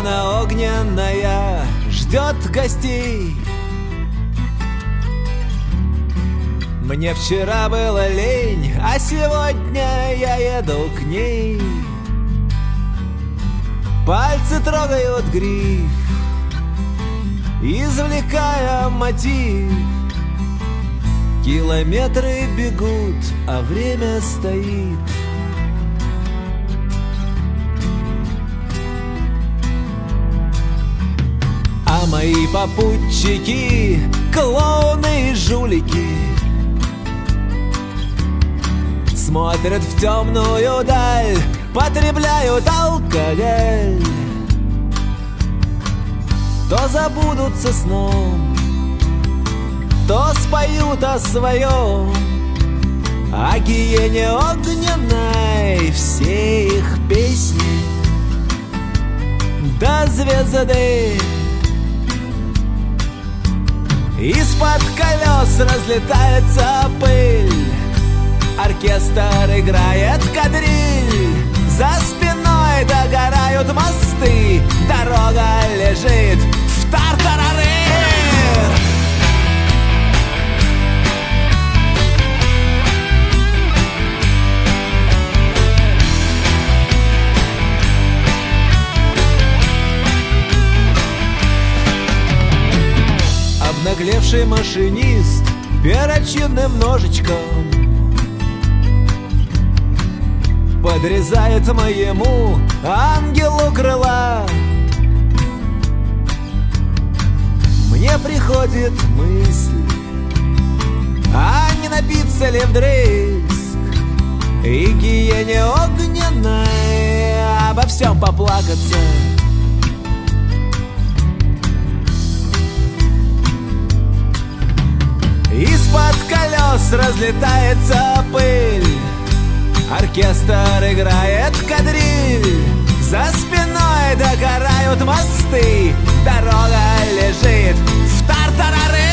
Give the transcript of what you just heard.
Арена огненная ждет гостей. Мне вчера было лень, а сегодня я еду к ней. Пальцы трогают гриф, извлекая мотив. Километры бегут, а время стоит. А мои попутчики — клоуны и жулики, смотрят в темную даль, потребляют алкоголь. То забудутся сном, то споют о своем, о гиене огненной все их песни до звезды. Из-под колес разлетается пыль, оркестр играет кадриль, за спиной догорают мосты, дорога лежит в тартарары. Обнаглевший машинист перочинным ножичком подрезает моему ангелу крыла. Мне приходит мысль, а не напиться ли вдрызг и гиене огненной обо всем поплакаться. Из-под колес разлетается пыль, оркестр играет кадриль, за спиной догорают мосты, дорога лежит в тартарары.